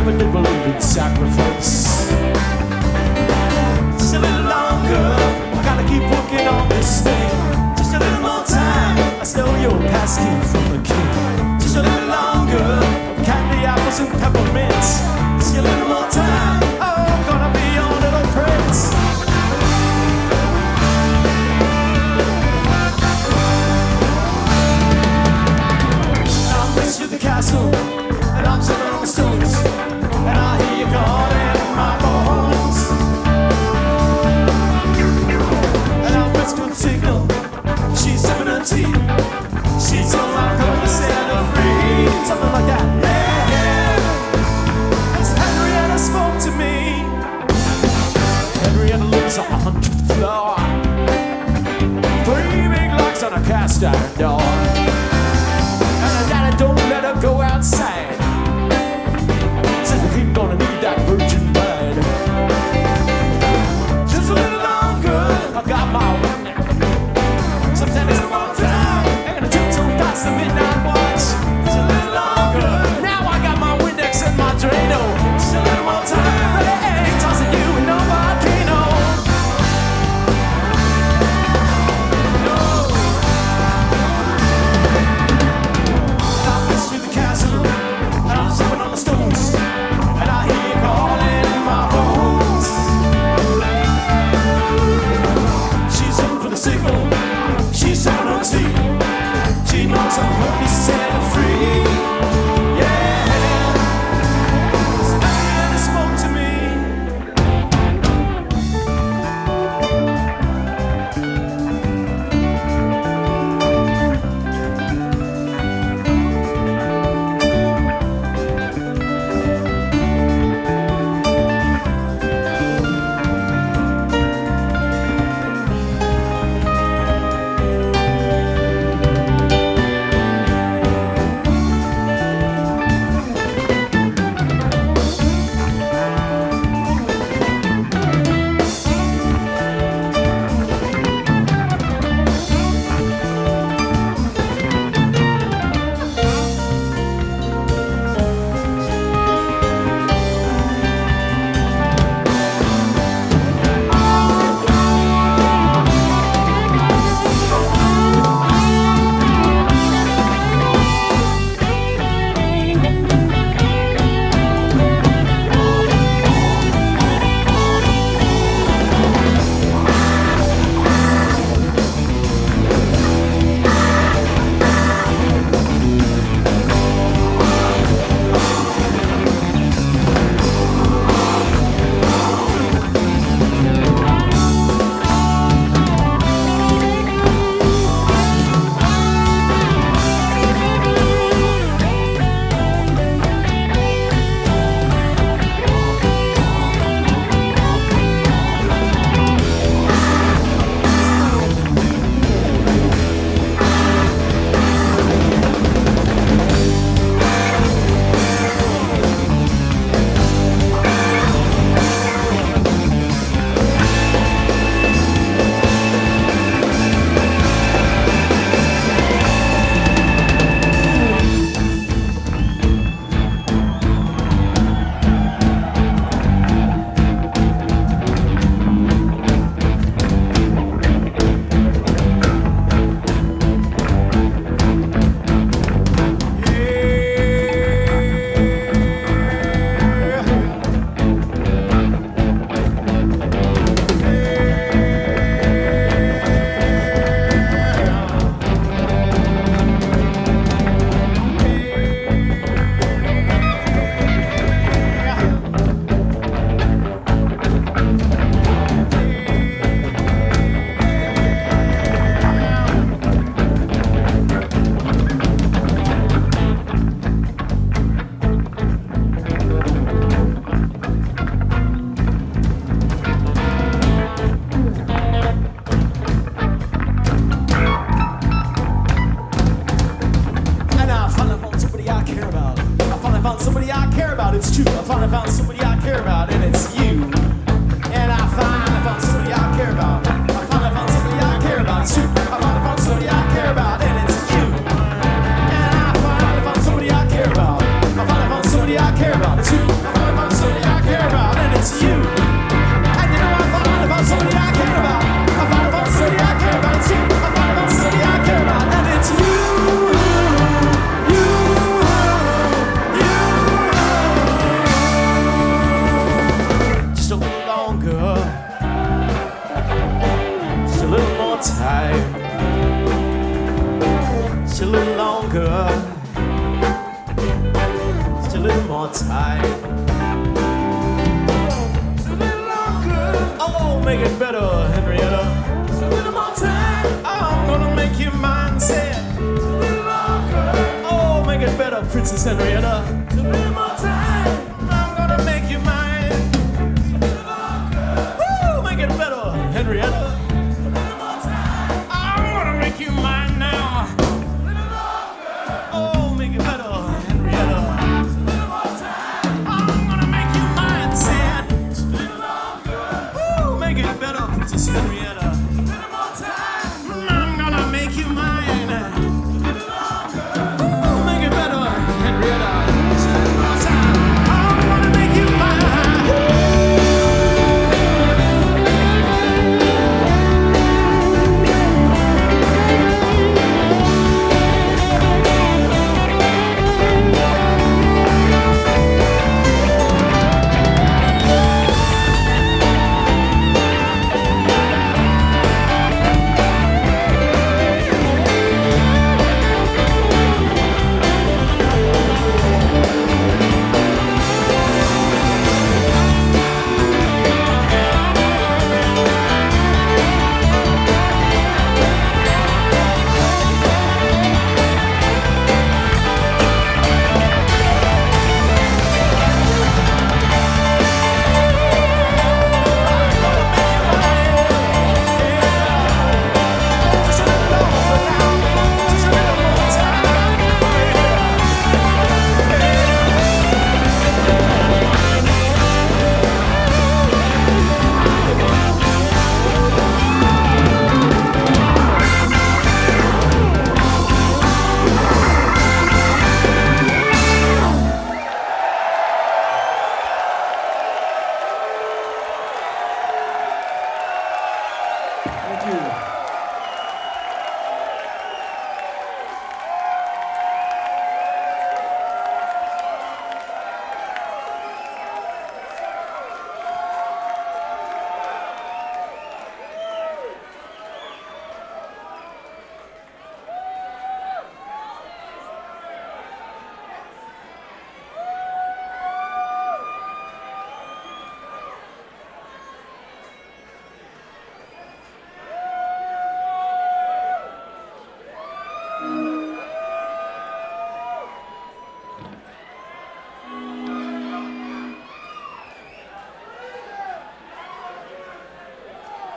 never did believe in sacrifice. Just a little longer, I gotta keep working on this thing. Just a little more time, I stole your passkey from the king. Just a little longer, candy apples and peppermints. Just a little more time, oh, I'm gonna be your little prince. I'm rich to the castle, and I'm sitting on the stones, and I hear you calling in my bones. And I'm rich to the signal, she's 17. She told my girl to set her free, something like that. Yeah, yeah. As Henrietta spoke to me, Henrietta lives on the 100th floor. 3 big locks on a cast iron door, and her daddy don't let her go outside. Says the kid gonna need that virgin blood. Just a little longer, I got my one. Sometimes it's more time, and I tiptoe past the midnight watch. Just a little longer, now I got my Windex and my Drano. Just a little more time, hey, tossing you in no volcano. No. I'm rich to the castle, and I'm sipping on the stones, and I hear you calling in my bones. She's in for the signal, she's 17. She knows I'm going to set her free. Yeah, Henrietta spoke to me. Somebody I care about. Two, I thought about somebody I care about, and it's you. And you know I thought about somebody I care about. I thought about somebody I care about. It's you. I thought about somebody I care about, and it's you. Just a little longer, just a little more time, just a little longer, just a little more time, just a little longer. Oh, make it better, Henrietta. Just a little more time. I'm gonna make you mine, say it. Just a little longer. Oh, make it better, Princess Henrietta.